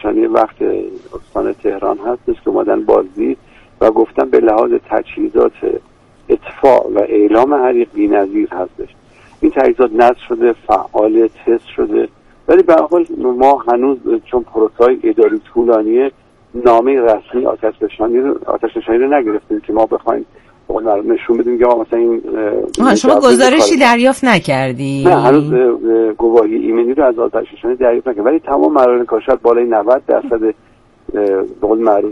نشانی وقت استان تهران هستش که اومدن بازدید و گفتن به لحاظ تجهیزات اطفاء و اعلام حریق بی‌نظیر هستش. این تجهیزات نصب شده، فعال، تست شده، ولی به هر حال ما هنوز چون پروسه‌های اداری طولانیه نامه رسمی آتش نشانی رو نگرفتیم که ما بخوایم نشون بدیم که مثلا این شما گزارشی دریافت نکردی؟ نه، هنوز گواهی ایمنی رو از آتش نشانی دریافت نکردیم، ولی تمام مراحل کاشف بالای 90% به قول معروف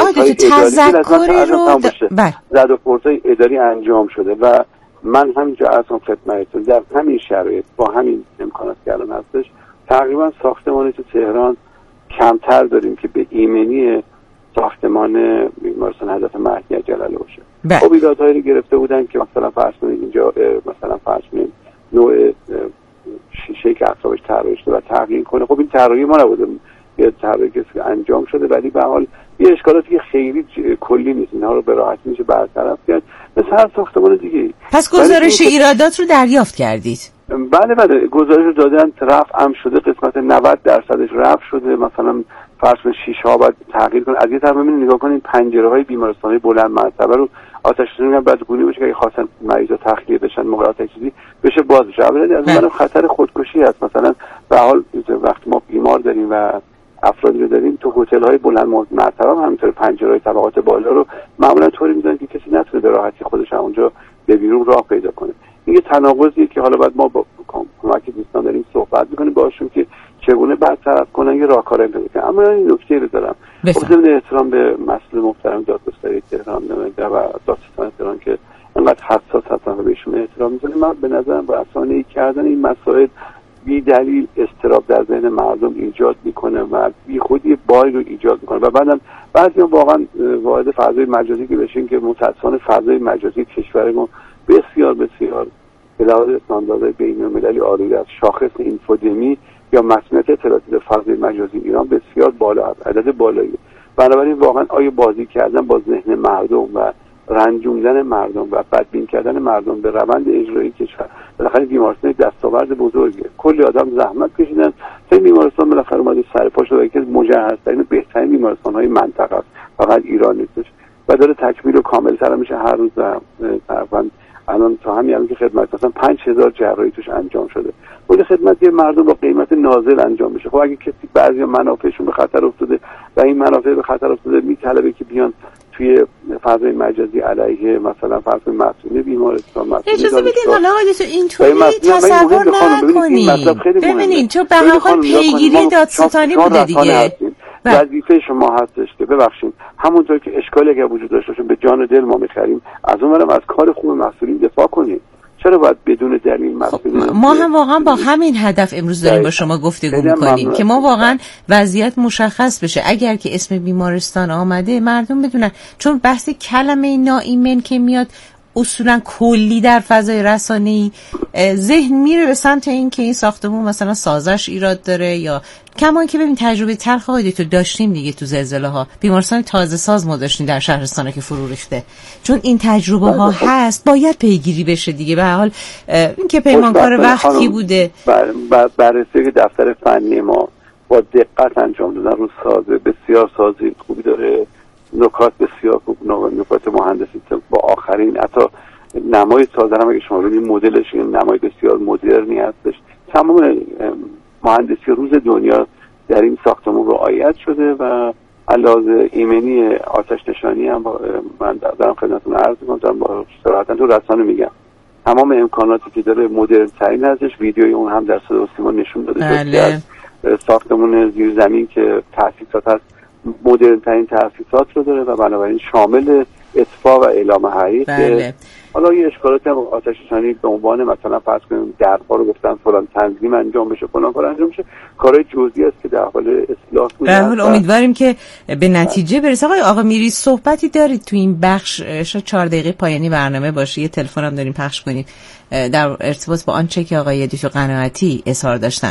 زد و پرس‌های اداری انجام شده و من همینجا ارزم خدمتتون در همین شرایط با همین امکانات که الان هستش تقریبا ساختمانی تو تهران کمتر داریم که به ایمنی ساختمان بیمارستان حضرت مهدی جلاله باشه. خب ایرادهایی رو گرفته بودن که مثلا فرض کنید اینجا مثلا فرض کنید نوع شیشه که اطرافش طراحی شده و تغییر کنه. خب این طراحی ما نبوده، یه طراحی که انجام شده، ولی به حال یه اشکالاتی که خیلی کلی نیست، اینها رو به راحتی میشه برطرف کرد مثل هر ساختمان دیگه. پس گزارش ایرادات رو دریافت کردید؟ بله گزارش رو دادن، رفع هم شده، قسمت 90% رفع شده. مثلا فرض کنید شیشه ها باید تغییر کنه. از یه طرف ببینید نگاه کنید پنجره‌های بیمارستان‌های بلند مرتبه رو آتش نشانی باید گونی بشه که اگه خواستن مریضا تخلیه بشن موقع آتش سوزی بشه باز بشه. اولا از اون خطر خودکشی هست. مثلا به حال وقتی ما بیمار داریم و افرادی رو داریم تو هتل‌های بلند مرتبه هم همینطور پنجره‌های طبقات بالا رو معمولا طوری می‌ذارن که کسی نتونه به راحتی خودش اونجا به بیرون راه پیدا کنه. این یه تناقضیه که حالا بعد ما با کمک دوستان داریم صحبت می‌کنیم باشون که چگونه برطرف کنن، یه راهکاری پیدا کنن. اما این نکته رو دارم خب احترام به مسئول محترم دادگستری تهران و دادستان تهران که انقدر حساس هستن و بهشون احترام می‌ذاریم. من به نظرم با رسانه‌ای کردن این مسائل بی دلیل اضطراب در ذهن مردم ایجاد میکنه و بی خودی باری رو ایجاد میکنه و بعدم بعضیا واقعا وارد فضای مجازی که بشین که متأسفانه فضای مجازی کشور ما بسیار به لحاظ استانداردهای بین‌المللی عالی است. شاخص اینفودمی یا مسئولیت اطلاعاتی در فضای مجازی ایران بسیار بالا است، عدد بالایی. بنابراین واقعا آیا بازی کردن با ذهن مردم و رنجوندن مردم و بدبین کردن مردم به روند اجرایی کشور، بالاخره بیمارستان دستاورد بزرگه، کلی آدم زحمت کشیدن تا این بیمارستان بالاخره اومده سر پا شده که مجهزترین و بهترین بیمارستان‌های منطقه است، فقط ایران نیستش و داره تکمیل و کامل‌تر میشه هر روز. تقریبا الان تا همین که خدمت مثلا 5000 جراحی توش انجام شده. اون خدمت مردم با قیمت نازل انجام میشه. خب اگه کسی بعضی منافعشون به خطر افتاده و این منافع به خطر افتاده میطلبه که بیان توی فضای مجازی علیه مثلا فرض مسئول بیمارستان اجازه بدین حالا اینطوری تصور نکنید. ببینید چون به هر حال پیگیری دادستانی بوده دیگه. وظیفه شما هستش که ببخشید همونطور که اشکالی اگر وجود داشته باشه به جان دل ما میخریم، از اونورم از کار خوب مسئولین دفاع کنیم. چرا باید بدون دلیل مسئولین؟ ما هم واقعا با همین هدف امروز داریم با شما گفتگو میکنیم که ما واقعا وضعیت مشخص بشه. اگر که اسم بیمارستان آمده مردم بدونن، چون بحث کلمه ناایمن که میاد اصولا کلی در فضای رسانه‌ای ذهن میره به سمت این که این ساختمون مثلا سازش ایراد داره، یا کمان که ببین تجربه تلخ تو داشتیم دیگه تو زلزله ها، بیمارستان تازه ساز ما داشتیم در شهرستانه که فرو ریخته. چون این تجربه ها هست باید پیگیری بشه دیگه. به هر حال این که پیمانکار وقتی بوده بررسی دفتر فنی ما با دقت انجام دادن رو سازه بسیار سازی خوبی داره، نکات بسیار خوب، نکات مهندسی با آخرین حتی نمای سازه هم اگه شما ببینید مدلش نمای بسیار مدرنی هستش. تمام مهندسی روز دنیا در این ساختمان رعایت شده و علاوه ایمنی آتش نشانی هم من دارم خدمتتون عرض می‌کنم با صراحت تو رسانه میگم تمام امکاناتی که داره مدرن ترین هستش. ویدیوی اون هم در صدا و سیما نشون داده. ساختمان زیرزمین که تأسیسات هست مدرن ترین تأسیسات رو داره و بنابراین شامل اطفاء و اعلام حریق. حالا یه اشکالات هم آتش نشانی به عنوان مثلا فرض کنیم درها رو گفتن فلان تنظیم انجام بشه فلان کار انجام شه، کارهای جزئی است که در حال اصلاح بوده. به حال امیدواریم که به نتیجه برسه. آقا میری صحبتی دارید تو این بخش 4 دقیقه پایانی برنامه باشه، یه تلفن هم داریم پخش کنیم در ارتباط با آنچه که آقای دکتر قناعتی اظهار داشتن.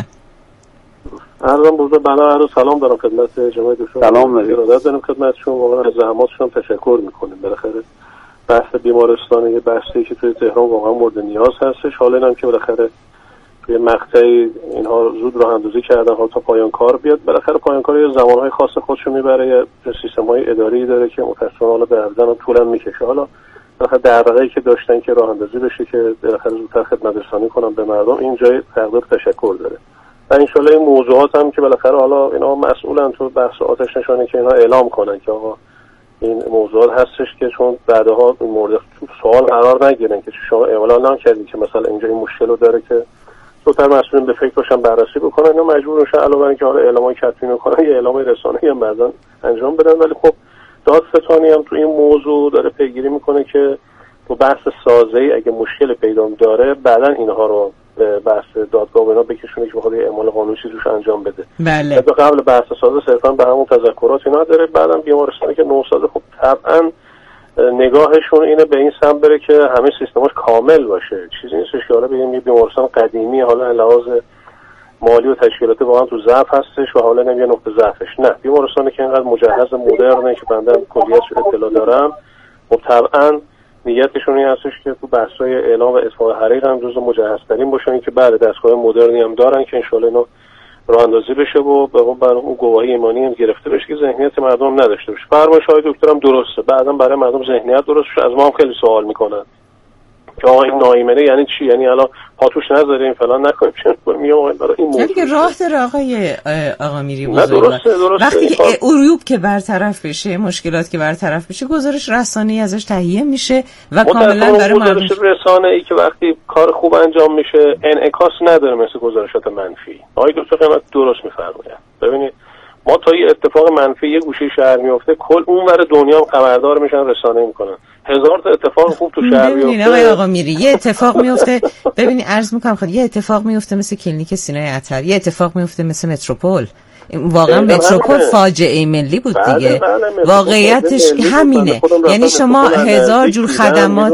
عرضم بوده بله سلام دارم خدمت جناب دکتر. سلام ارادت دارم خدمتشون. واقعا از زحماتشون تشکر میکنیم. بالاخره بحث بیمارستان یه بحثی که توی تهران واقعا مورد نیاز هستش. حالا هم که بالاخره توی مقطعی اینها زود راه اندازی کردن حالا تا پایان کار بیاد. بالاخره پایان کار یه زمانهای خاص خودشو میبره، یه سیستم‌های اداری داره که متأسفانه حالا به ارزن طولم میکشه. حالا بالاخره دغدغه‌ای که داشتن که راه اندازی بشه که بالاخره زودتر خدمت رسانی کنن به مردم، این جای تقدیر تشکر داره. و ان شاءالله این موضوعات هم که بالاخره حالا اینا مسئولن تو بحث آتش نشانی که اینا اعلام کنن که آقا این موضوعات هستش که چون بعدها این مورد سوال قرار نگیرن که شما اعلام نکردید که مثلا اینجا این مشکل رو داره که زودتر مسئولین به فکر باشن بررسی بکنن یا مجبور میشن علاوه بر اینکه حالا اعلامای کتبی میکنن یا اعلامای رسانه‌ای هم بعضا انجام بدن. ولی خب دادستانی هم تو این موضوع داره پیگیری میکنه که تو بحث سازی اگه مشکل پیدا داره بعدن اینها رو به بحث دادگاه و اینا بکشونه که بخواد اعمال قانونی چیزش انجام بده. بله. تا قبل بحث سازه صرفا به همون تذکرات اینا داره. بعدم بیمارستانی که نوسازه خب طبعا نگاهشون اینه به این سمت بره که همه سیستماش کامل باشه. چیزی نیستش که حالا بگیم یه بیمارستان قدیمی حالا لحاظ مالی و تشکیلاتی واقعا تو ضعف هستش و حالا نمیگه نقطه ضعفش. نه، بیمارستانی که اینقدر مجهز مدرنه که بنده کلیتش اطلاع دارم خب طبعا نیتشون این هستش که تو بحث‌های اعلام و اطفاء حریق هم جزو مجهزترین باشن که بله دستگاه مدرنی هم دارن که ان شاءالله اینا راه اندازی بشه و برای اون گواهی ایمانی هم گرفته بشه که ذهنیت مردم نداشته باشه. فرمایش های دکترم درسته، بعداً برای مردم ذهنیت درست بشه. از ما هم خیلی سوال میکنن که آقا این ناایمنه یعنی چی؟ یعنی الان پاتوش نذاریم فلان نکنیم چون میگم آقا برای این موضوع دیگه راه داره آقا میری درسته. وقتی که عیوب که برطرف بشه، مشکلات که برطرف بشه، گزارش رسانه‌ای ازش تهیه میشه و کاملا برای مردم. گزارش رسانه‌ای که وقتی کار خوب انجام میشه انعکاس نداره مثل گزارشات منفی. آقای دکتر قیمت درست میفرمایند. ببینید ما تا یه اتفاق منفی یه گوشه شهر میفته کل اونور دنیا هم خبردار میشن، رسانه‌ای میکنن. هزار تا اتفاق خوب تو شهر میفته. آقا میری یه اتفاق میفته، ببینید عرض میکنم خود یه اتفاق میفته مثل کلینیک سینای عطر، یه اتفاق میفته مثل متروپول. واقعا متروپول فاجعه ملی بود دیگه. واقعیتش همینه. یعنی شما هزار جور خدمات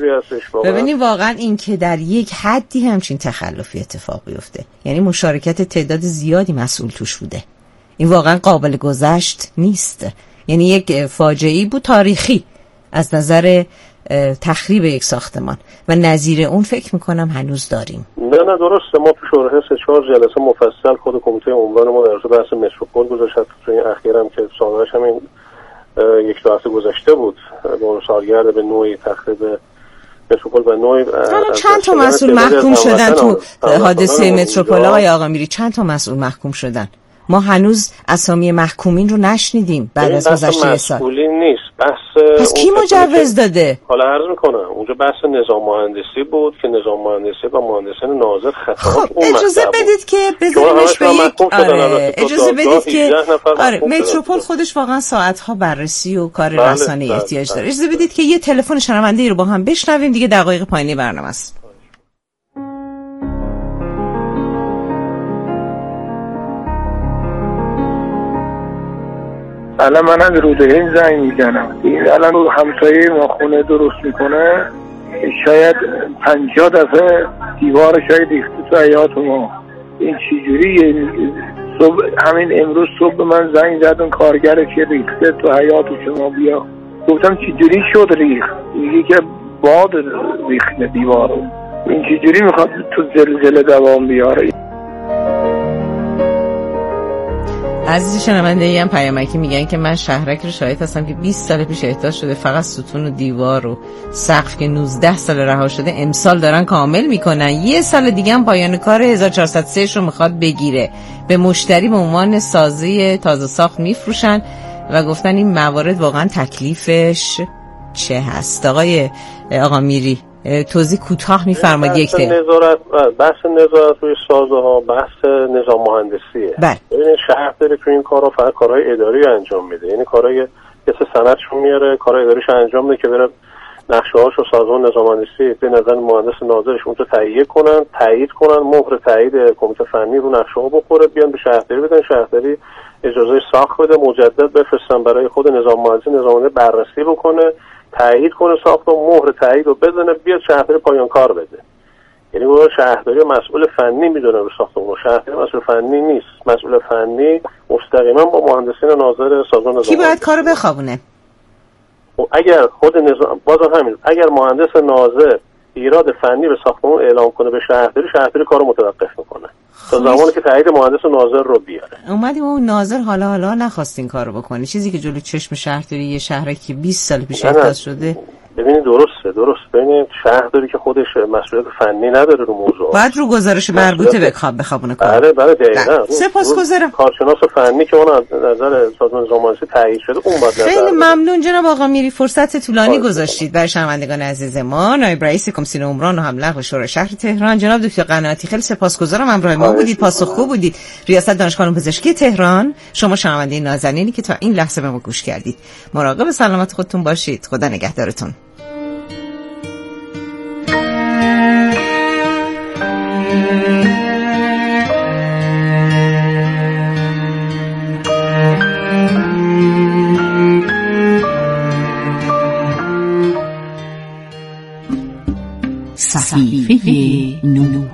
ببینید واقعا این که در یک حدی همچین تخلفی اتفاق بیفته، یعنی مشارکت تعداد زیادی مسئول توش بوده، این واقعا قابل گذشت نیست. یعنی یک فاجعه‌ای بود تاریخی از نظر تخریب یک ساختمان و نظیر اون فکر میکنم هنوز داریم. نه درسته. ما تو شورای 3-4 جلسه مفصل خود کمیته عمران ما در بحث متروپول گذاشت. تو این اخیرم که سالش همین 1-2 هفته گذشته بود با سالگرد به نوعی تخریب متروپول و نوعی چند تا مسئول محکوم شدن تو حادثه متروپول آقا میری؟ چند تا مسئول محکوم شدن؟ ما هنوز اسامی محکومین رو نشنیدیم بعد از گذشته سال. مسئولین نیست، پس کی مجوز داده؟ حالا عرض میکنم اونجا بحث نظام مهندسی بود که نظام مهندسی و مهندسین ناظر خطاب. خب اجازه بدید که بذاریمش به یک اجازه بدید که متروپول خودش واقعا ساعت‌ها بررسی و کار رسانه‌ای احتیاج داره. اجازه بدید که یه تلفن شنونده‌ای رو با هم بشنویم دیگه، دقایق پایانی برنامه است. الان من از رودهین زنگ میزنم. این الان رو همسایه ما خونه درست میکنه، شاید 50 دفعه دیوارش ریخته تو حیاط ما. این چجوریه؟ صبح همین امروز صبح من زنگ زدم کارگره که ریخته تو حیاط شما بیا. گفتم چجوری شد ریخت؟ میگه که باد ریخته دیوارو. این چجوری میخواد تو زلزله دوام بیاره؟ عزیز شنونده‌ای هم پیامکی میگن که من شهرک رو شاهد هستم که 20 سال پیش احداث شده، فقط ستون و دیوار و سقف که 19 سال رها شده امسال دارن کامل میکنن. یه سال دیگه هم پایان کار 1403 رو میخواد بگیره. به مشتری به عنوان سازی تازه ساخت میفروشن و گفتن این موارد واقعا تکلیفش چه هست. آقا میری توضیح کوتاه میفرمایید. یک بحث نظارت روی سازه ها بحث نظام مهندسیه. ببینید شهر داره تو این کارا فقط کارهای اداری انجام میده، یعنی کارهای کسی سندشون میاره کارهای اداریش انجام میده که بره نقشه‌هاش و سازمان نظام مهندسی به نظر مهندس ناظرش اون رو تایید کنن مهر تایید کمیته فنی رو نقشه‌ها بخوره، بیان به شهرداری بدن، شهرداری اجازه ساخت بده، مجدد بفرستن برای خود نظام مهندسی بررسی بکنه، تایید کنه ساخت و مهر تایید رو بزنه، بیاد شهرداری پایان کار بده. یعنی اون شهرداری مسئول فنی میدونه رو ساختمون، شهرداری مسئول فنی نیست. مسئول فنی مستقیما با مهندسین ناظر سازمان نظام کی باید کارو بخوابونه؟ اگر خود نظام بازم همین، اگر مهندس ناظر ایراد فنی به ساختمان اعلام کنه به شهرداری کارو متوقف میکنه تا زمانی که تایید مهندس و ناظر رو بیاره. اومدیم اون ناظر حالا نخواستین کارو بکنه، چیزی که جلو چشم شهرداری یه شهری که 20 سال پیش احداث شده. ببینید درسته ببینید شهرداری که خودش مسئولیت فنی نداره رو موضوع، باید رو گزارش مربوطه بخوابونه کار. بله دقیقاً. سپاسگزارم. کارشناس فنی که اون از نظر سازمان نظام مهندسی تایید شده اون باید خیلی ممنون جناب آقا میری، فرصت طولانی گذاشتید برای شنوندگان عزیز ما. نایب رئیس کمیسیون عمران و هم لغو شورای شهر تهران جناب دکتر قناعتی، خیلی سپاسگزارم همراه ما بودید، پاسخگو بودید. ریاست دانشگاه علوم پزشکی تهران، شما شنونده نازنینی که تا این لحظه به ما گوش کردید، مراقب سلامت خودتون باشید. خدا نگهدارتون. صحیفه نور.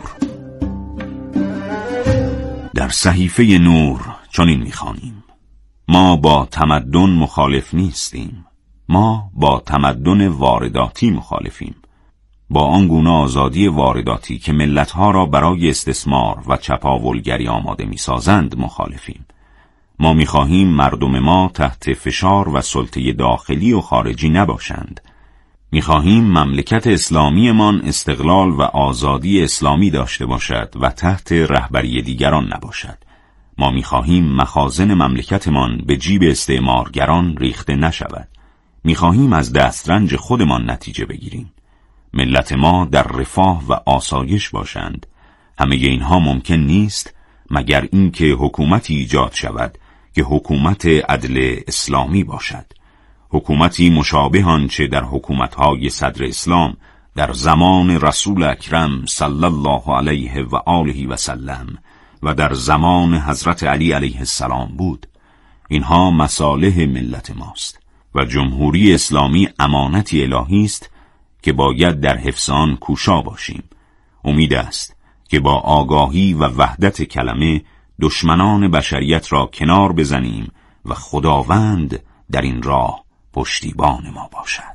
در صحیفه نور چنین می‌خوانیم: ما با تمدن مخالف نیستیم، ما با تمدن وارداتی مخالفیم، با آنگونه آزادی وارداتی که ملتها را برای استثمار و چپاولگری آماده می‌سازند مخالفیم. ما می‌خواهیم مردم ما تحت فشار و سلطه داخلی و خارجی نباشند. می‌خواهیم مملکت اسلامیمان استقلال و آزادی اسلامی داشته باشد و تحت رهبری دیگران نباشد. ما می‌خواهیم مخازن مملکتمان به جیب استعمارگران ریخته نشود. می‌خواهیم از دسترنج خودمان نتیجه بگیریم. ملت ما در رفاه و آسایش باشند. همه اینها ممکن نیست مگر اینکه حکومتی ایجاد شود که حکومت عدل اسلامی باشد، حکومتی مشابه آنچه در حکومت‌های صدر اسلام در زمان رسول اکرم صلی الله علیه و آله و سلم و در زمان حضرت علی علیه السلام بود. اینها مصالح ملت ماست و جمهوری اسلامی امانتی الهی است که باید در حفظ آن کوشا باشیم. امید است که با آگاهی و وحدت کلمه دشمنان بشریت را کنار بزنیم و خداوند در این راه پشتیبان ما باشد.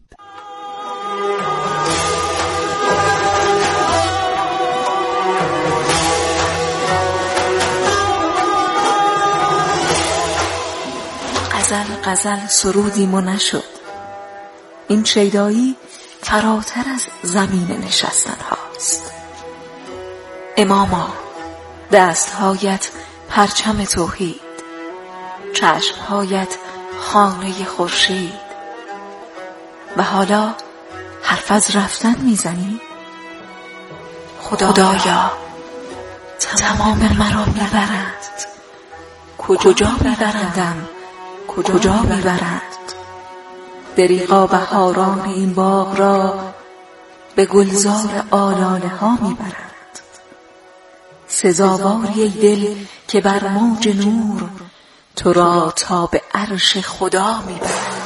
غزل سرودیم و نشد. این شیدایی فراتر از زمین نشستن هاست. اماما دستهایت پرچم توحید، چشمهایت خانه خورشید، و حالا حرف از رفتن میزنی؟ خدایا تمام مرا میبرند، کجا میبرندم، کجا میبرند؟ دریغا بهاران این باغ را به گلزار آلاله ها میبرند. سزاواری ای دل که بر موج نور تو را تا به عرش خدا میبرند.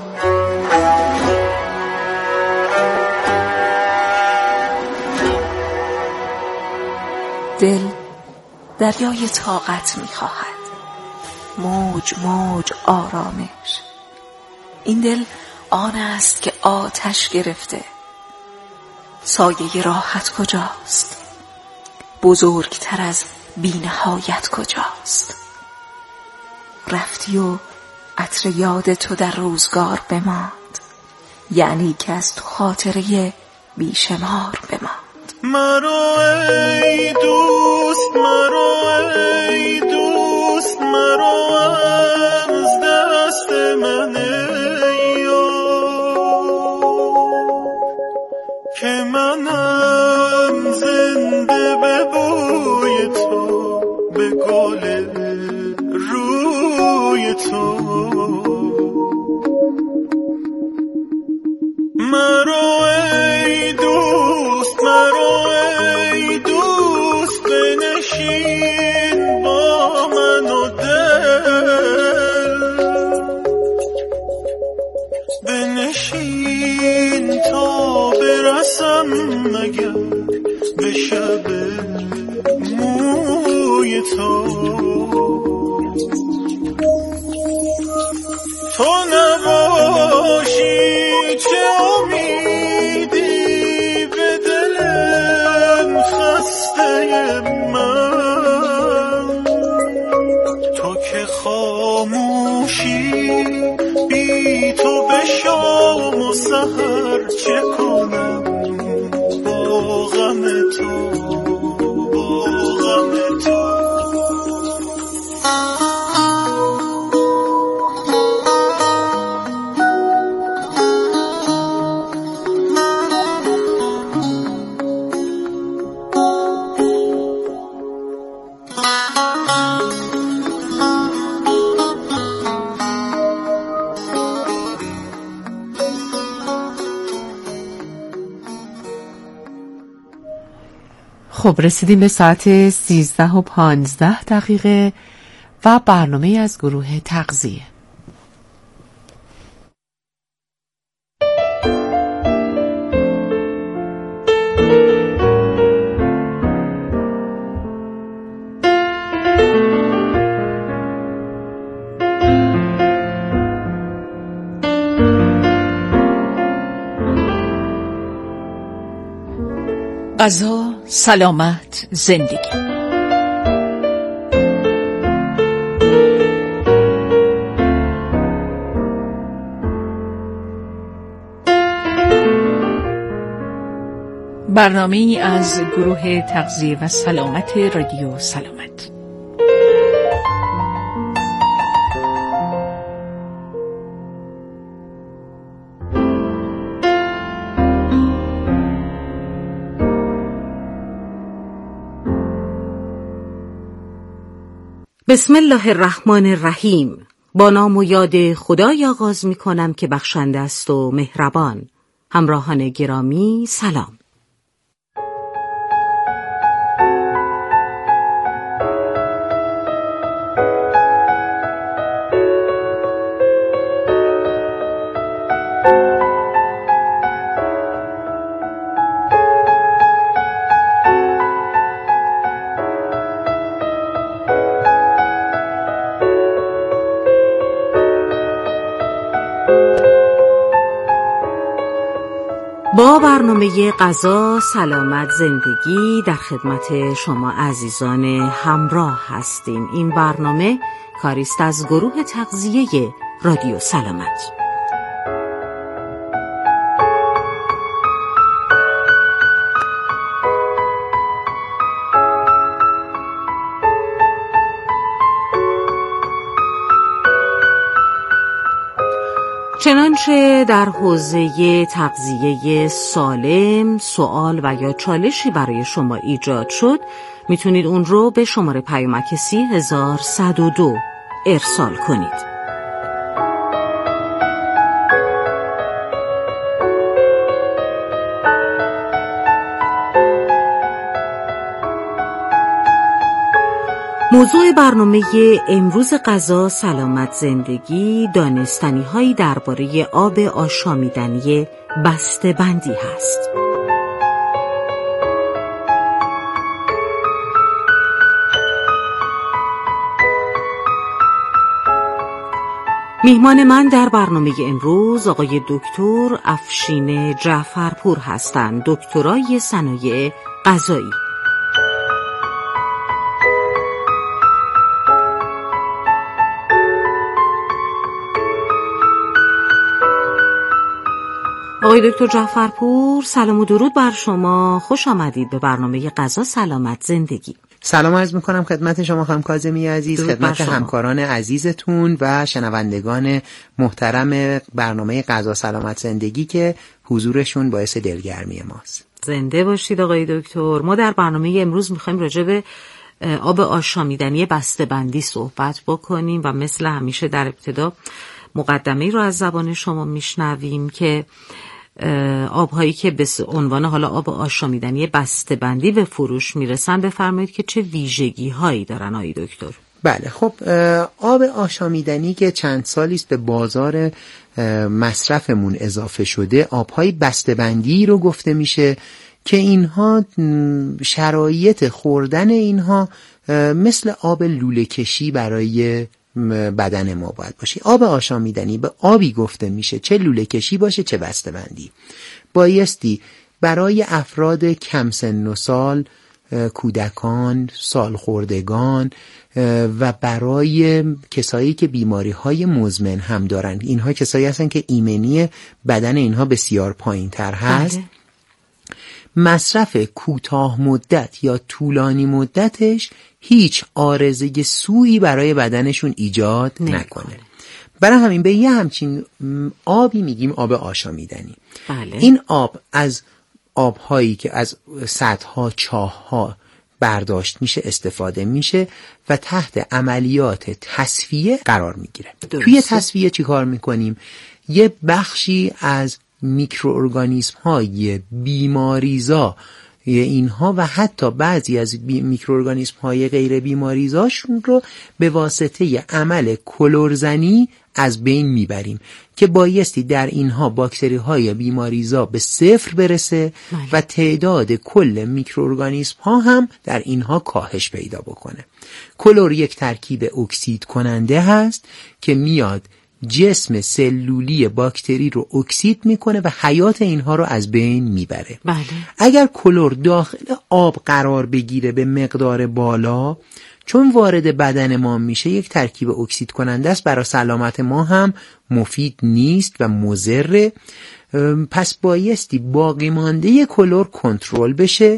دل دریای طاقت میخواهد، موج موج آرامش. این دل آن است که آتش گرفته. سایه راحت کجاست؟ بزرگتر از بی‌نهایت کجاست؟ رفتی و عطر یاد تو در روزگار بماند، یعنی که از تو خاطره بیشمار بماند. مرو ای دوست، مرو ای دوست، مرو از دست من که منم زنده به بوی تو، به گل روی تو. مرو ای دوست، مرو ای دوست، بنشین با من و دل، بنشین تا برسم مگر به شب موی تو. خاموشی بی تو به شام و سحر چه کنم با غم تو با غم تو. خب رسیدیم به ساعت 13:15 و برنامه از گروه تغذیه. غذا، سلامت، زندگی. برنامه‌ای از گروه تغذیه و سلامت رادیو سلامت. بسم الله الرحمن الرحیم. با نام و یاد خدای آغاز می کنم که بخشنده است و مهربان. همراهان گرامی سلام. با برنامه غذا، سلامت، زندگی در خدمت شما عزیزان همراه هستیم. این برنامه کاری است از گروه تغذیه رادیو سلامت. چنانچه در حوزه تغذیه سالم سوال و یا چالشی برای شما ایجاد شد، میتونید اون رو به شماره پیامک 30102 ارسال کنید. موضوع برنامه امروز غذا، سلامت، زندگی دانستنی هایی درباره آب آشامیدنی بسته‌بندی هست. میهمان من در برنامه امروز آقای دکتر افشین جعفرپور هستند، دکترای صنایع غذایی. آقای دکتر جعفرپور، سلام و درود بر شما. خوش آمدید به برنامه غذا، سلامت، زندگی. سلام عرض میکنم خدمت شما خانم کاظمی عزیز، خدمت همکاران عزیزتون و شنوندگان محترم برنامه غذا، سلامت، زندگی که حضورشون باعث دلگرمی ماست. زنده باشید آقای دکتر. ما در برنامه امروز میخوایم راجع به آب آشامیدنی بسته‌بندی صحبت بکنیم و مثل همیشه در ابتدا مقدمه‌ای رو از زبان شما میشنویم که آب‌هایی که به عنوان حالا آب آشامیدنی بسته‌بندی به فروش میرسن بفرمایید که چه ویژگی‌هایی دارن آقای دکتر؟ بله، خب آب آشامیدنی که چند سالی است به بازار مصرفمون اضافه شده، آب‌های بسته‌بندی رو گفته میشه که اینها شرایط خوردن اینها مثل آب لوله کشی برای بدن ما باید باشه. آب آشامیدنی به آبی گفته میشه چه لوله کشی باشه چه بسته‌بندی. بایستی برای افراد کم سن و سال کودکان، سالخوردگان و برای کسایی که بیماری‌های مزمن هم دارن. اینها کسایی هستن که ایمنی بدن اینها بسیار پایین‌تر هست. مصرف کوتاه مدت یا طولانی مدتش هیچ عارضه سوئی برای بدنشون ایجاد نکنه. برای همین به یه همچین آبی میگیم آب آشامیدنی. این آب از آبهایی که از سدها، چاه‌ها برداشت میشه استفاده میشه و تحت عملیات تصفیه قرار میگیره. توی تصفیه چی کار میکنیم؟ یه بخشی از میکروارگانیسم های بیماریزا اینها و حتی بعضی از میکروارگانیسم های غیر بیماریزاشون رو به واسطه عمل کلورزنی از بین میبریم که بایستی در اینها باکتری های بیماریزا به 0 برسه و تعداد کل میکروارگانیسم ها هم در اینها کاهش پیدا بکنه. کلور یک ترکیب اکسید کننده هست که میاد جسم سلولی باکتری رو اکسید میکنه و حیات اینها رو از بین میبره. اگر کلور داخل آب قرار بگیره به مقدار بالا، چون وارد بدن ما میشه یک ترکیب اکسید کننده است، برای سلامت ما هم مفید نیست و مضره. پس بایستی باقی مانده کلور کنترل بشه.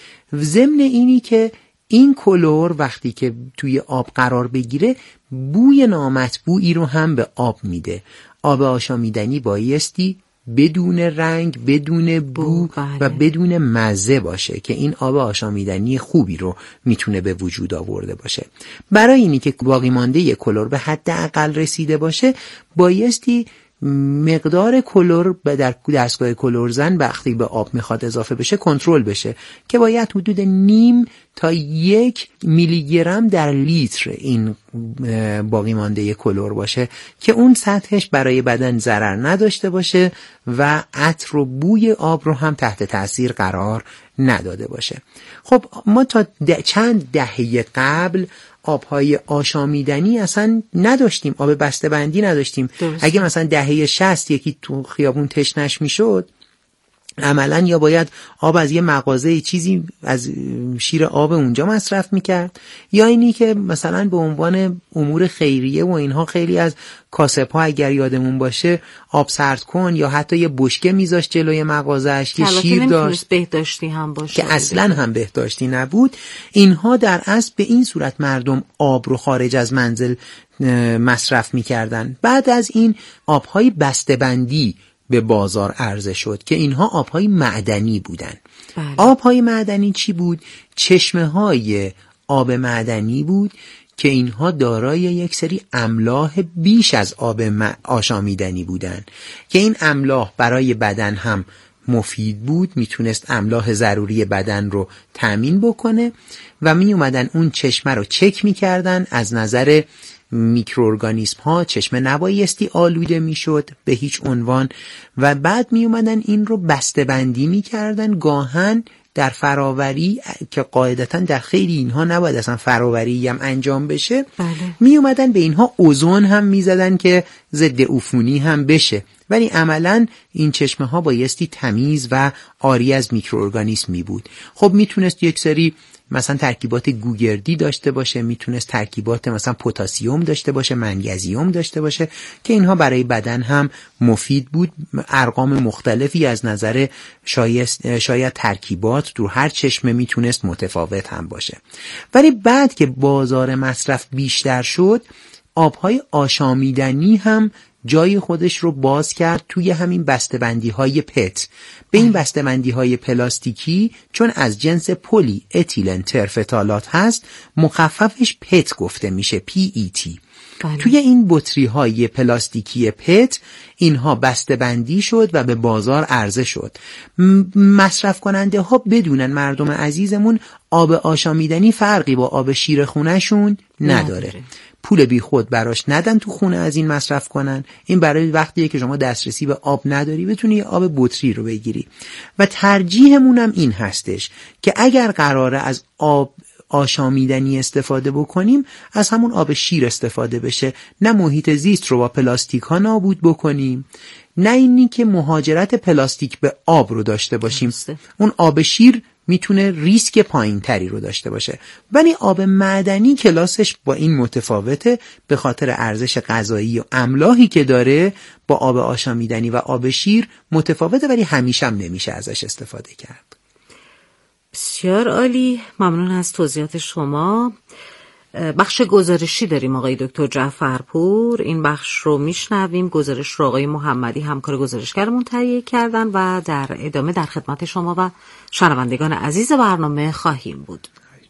ضمن اینی که این کلور وقتی که توی آب قرار بگیره بوی نامطبوعی رو هم به آب میده. آب آشامیدنی بایستی بدون رنگ، بدون بو و بدون مزه باشه که این آب آشامیدنی خوبی رو میتونه به وجود آورده باشه. برای اینی که باقی مانده کلور به حد اقل رسیده باشه بایستی مقدار کلور در دستگاه کلورزن وقتی به آب میخواد اضافه بشه کنترل بشه که باید حدود 0.5 تا 1 میلی گرم در لیتر این باقی مانده کلور باشه که اون سطحش برای بدن ضرر نداشته باشه و عطر و بوی آب رو هم تحت تاثیر قرار نداده باشه. خب ما تا چند دهه قبل آبهای آشامیدنی اصلا نداشتیم، آب بسته‌بندی نداشتیم. اگه مثلا دهه 60 یکی تو خیابون تشنش میشد عملا یا باید آب از یه مغازه چیزی از شیر آب اونجا مصرف میکرد یا اینی که مثلا به عنوان امور خیریه و اینها خیلی از کاسب‌ها اگر یادمون باشه آب سرد کن یا حتی یه بشکه میذاشت جلوی مغازه‌اش که شیر داشت بهداشتی هم باشه که اصلا هم بهداشتی نبود. اینها در اصل به این صورت مردم آب رو خارج از منزل مصرف میکردن. بعد از این آبهای بسته‌بندی به بازار عرضه شد که اینها آبهای معدنی بودن. آبهای معدنی چی بود؟ چشمه‌های آب معدنی بود که اینها دارای یک سری املاح بیش از آب آشامیدنی بودن که این املاح برای بدن هم مفید بود، میتونست املاح ضروری بدن رو تامین بکنه و می اومدن اون چشمه رو چک میکردن از نظر میکروارگانیسم ها. چشمه نبایستی آلوده میشد به هیچ عنوان و بعد می اومدن این رو بسته‌بندی میکردن. گاهن در فراوری که قاعدتا در خیلی اینها نباید اصلا فراوری هم انجام بشه می اومدن به اینها اوزون هم میزدن که ضد عفونی هم بشه، ولی عملا این چشمه ها بایستی تمیز و عاری از میکروارگانیسم می بود. خب میتونست یک سری مثلا ترکیبات گوگردی داشته باشه، میتونست ترکیبات مثلا پتاسیم داشته باشه، منیزیم داشته باشه که اینها برای بدن هم مفید بود. ارقام مختلفی از نظر شاید ترکیبات در هر چشمه میتونست متفاوت هم باشه. ولی بعد که بازار مصرف بیشتر شد آبهای آشامیدنی هم جای خودش رو باز کرد توی همین بسته‌بندی های پت. به این بسته‌بندی های پلاستیکی چون از جنس پلی اتیلن ترفتالات هست مخففش پت گفته میشه، PET. توی این بطری های پلاستیکی پت اینها بسته‌بندی شد و به بازار عرضه شد. مصرف کننده ها بدونن مردم عزیزمون آب آشامیدنی فرقی با آب شیر خونه‌شون نداره. پول بی خود براش ندن تو خونه از این مصرف کنن. این برای وقتیه که شما دسترسی به آب نداری بتونی آب بطری رو بگیری. و ترجیحمون هم این هستش که اگر قراره از آب آشامیدنی استفاده بکنیم از همون آب شیر استفاده بشه، نه محیط زیست رو با پلاستیک ها نابود بکنیم، نه اینی که مهاجرت پلاستیک به آب رو داشته باشیم. اون آب شیر میتونه ریسک پایین تری رو داشته باشه. ولی آب معدنی کلاسش با این متفاوته، به خاطر ارزش غذایی و املاحی که داره با آب آشامیدنی و آب شیر متفاوته، ولی همیشه هم نمیشه ازش استفاده کرد. بسیار عالی، ممنون از توضیحات شما. بخش گزارشی داریم آقای دکتر جعفرپور، این بخش رو میشنویم. گزارش رو آقای محمدی همکار گزارشگرمون تهیه کردن و در ادامه در خدمت شما و شنوندگان عزیز برنامه خواهیم بود.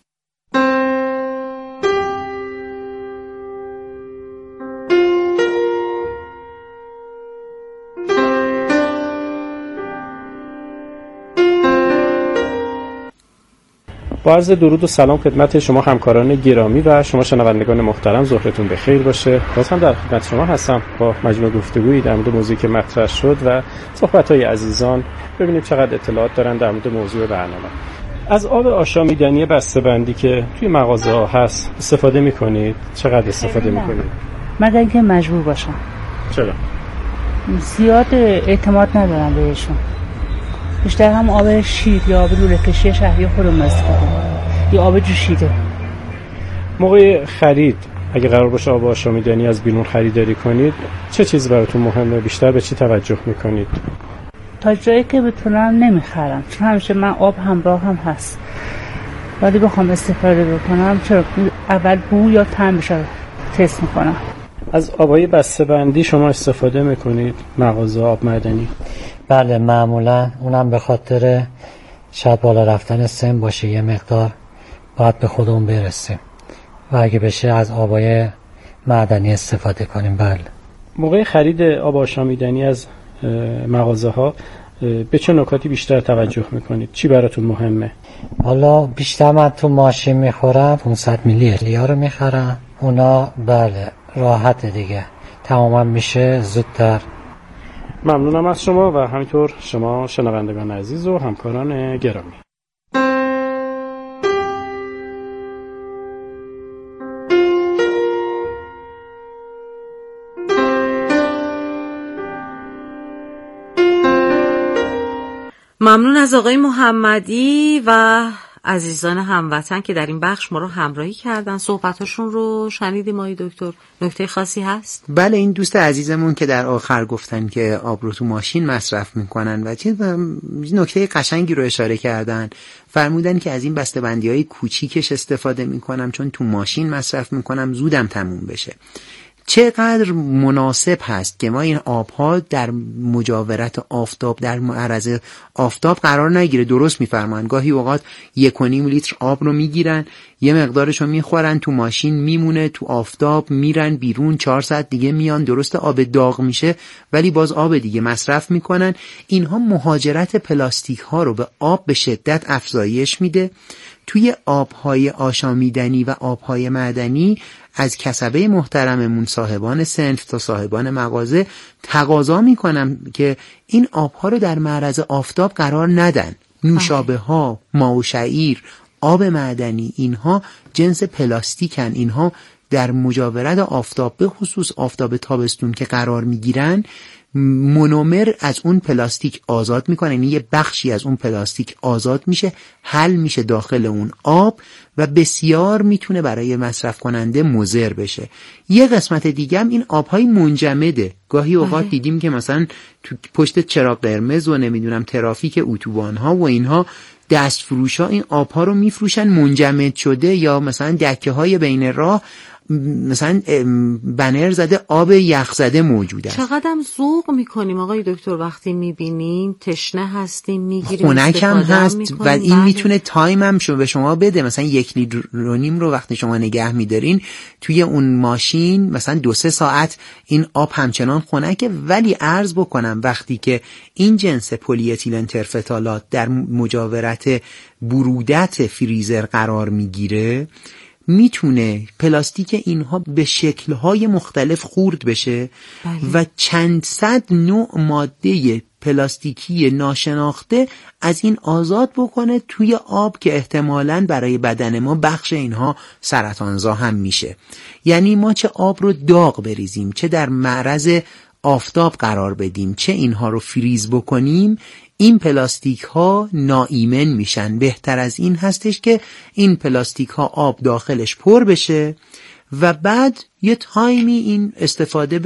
با عرض درود و سلام خدمت شما همکاران گرامی و شما شنوندگان محترم، ظهرتون بخیر باشه. باز هم در خدمت شما هستم با مجموعه گفتگویی در مورد موضوعی که مطرح شد و صحبت‌های عزیزان، ببینیم چقدر اطلاعات دارن در مورد موضوع برنامه. از آب آشامیدنی بسته‌بندی که توی مغازه‌ها هست استفاده می‌کنید؟ چقدر استفاده می‌کنید؟ مگر اینکه مجبور باشم. چرا؟ زیاد اعتماد ندارم بهشون. بیشتر هم آب شیر یا آب لوله کشی شهری خودمون استفاده می‌کنیم یا آب جوشیده. موقع خرید اگه قرار باشه آب آشامیدنی از بیرون خریداری کنید، چه چیزی براتون مهمه؟ بیشتر به چی توجه می‌کنید؟ تا جایی که بتونم نمیخرم، چون همیشه من آب همراه هم هست. ولی بخوام استفاده بکنم، چرا اول بو یا طعم بشه تست میکنم. از آبای بسته‌بندی شما استفاده میکنید؟ مغازه آب معدنی؟ بله، معمولا اونم به خاطر شاید بالا رفتن سن باشه، یه مقدار باید به خودمون برسیم و اگه بشه از آبای معدنی استفاده کنیم. بله. موقع خرید آب آشامیدنی از مغازه ها به چه نکاتی بیشتر توجه میکنید؟ چی براتون مهمه؟ حالا بیشتر من تو ماشین میخورم، 500 میلی لیا رو میخرم. اونا بله راحت دیگه، تماما میشه زودتر. ممنونم از شما و همینطور شما شنوندگان عزیز و همکاران گرامی. ممنون از آقای محمدی و عزیزان هموطن که در این بخش ما رو همراهی کردن. صحبتاشون رو شنیدیم آقای دکتر. نکته خاصی هست؟ بله، این دوست عزیزمون که در آخر گفتن که آب رو تو ماشین مصرف میکنن و نکته قشنگی رو اشاره کردن، فرمودن که از این بسته‌بندی‌های کوچیکش استفاده میکنم چون تو ماشین مصرف میکنم زودم تموم بشه. چقدر مناسب هست که ما این آبها در مجاورت آفتاب، در معرض آفتاب قرار نگیره. درست میفرمان، گاهی اوقات 1.5 لیتر آب رو میگیرن، یه مقدارش رو میخورن، تو ماشین میمونه، تو آفتاب میرن بیرون، 4 ساعت دیگه میان، درست آب داغ میشه ولی باز آب دیگه مصرف میکنن. اینها مهاجرت پلاستیک ها رو به آب به شدت افزایش میده. توی آبهای آشامیدنی و آبهای معدنی از کسبه محترممون، صاحبان صنف تا صاحبان مغازه، تقاضا میکنم که این آبها رو در معرض آفتاب قرار ندن. نوشابه ها، ماء و شعیر، آب معدنی، اینها جنس پلاستیکن. اینها در مجاورت آفتاب، به خصوص آفتاب تابستون که قرار میگیرن، مونومر از اون پلاستیک آزاد میکنه، یعنی یه بخشی از اون پلاستیک آزاد میشه، حل میشه داخل اون آب و بسیار میتونه برای مصرف کننده مضر بشه. یه قسمت دیگه هم این آبهای منجمده. گاهی اوقات دیدیم که مثلا تو پشت چراغ قرمز و نمیدونم ترافیک اتوبان‌ها و اینها دستفروشا این آبها رو میفروشن منجمد شده، یا مثلا دکه های بین راه مثلا بنر زده آب یخ زده موجوده. چقدر ذوق میکنیم آقای دکتر وقتی میبینیم، تشنه هستیم میگیریم، خنک هم هست و این میتونه تایم هم به شما بده. مثلا 1.5 لیتر رو وقتی شما نگه میدارین توی اون ماشین مثلا 2-3 ساعت این آب همچنان خنکه. ولی عرض بکنم وقتی که این جنس پلی اتیلن ترفتالات در مجاورت برودت فریزر قرار میگیره، میتونه پلاستیک اینها به شکل‌های مختلف خورد بشه و چند صد نوع ماده پلاستیکی ناشناخته از این آزاد بکنه توی آب که احتمالاً برای بدن ما بخش اینها سرطانزا هم میشه. یعنی ما چه آب رو داغ بریزیم، چه در معرض آفتاب قرار بدیم، چه اینها رو فریز بکنیم، این پلاستیک ها ناایمن میشن. بهتر از این هستش که این پلاستیک ها آب داخلش پر بشه و بعد یه تایمی این استفاده